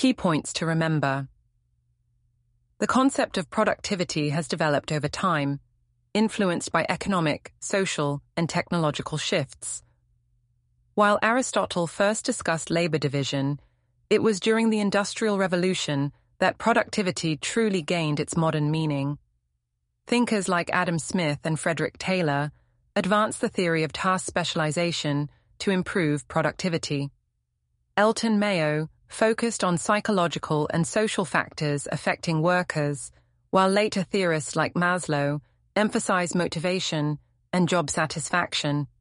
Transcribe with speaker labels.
Speaker 1: Key points to remember. The concept of productivity has developed over time, influenced by economic, social, and technological shifts. While Aristotle first discussed labor division, it was during the Industrial Revolution that productivity truly gained its modern meaning. Thinkers like Adam Smith and Frederick Taylor advanced the theory of task specialization to improve productivity. Elton Mayo focused on psychological and social factors affecting workers, while later theorists like Maslow emphasized motivation and job satisfaction.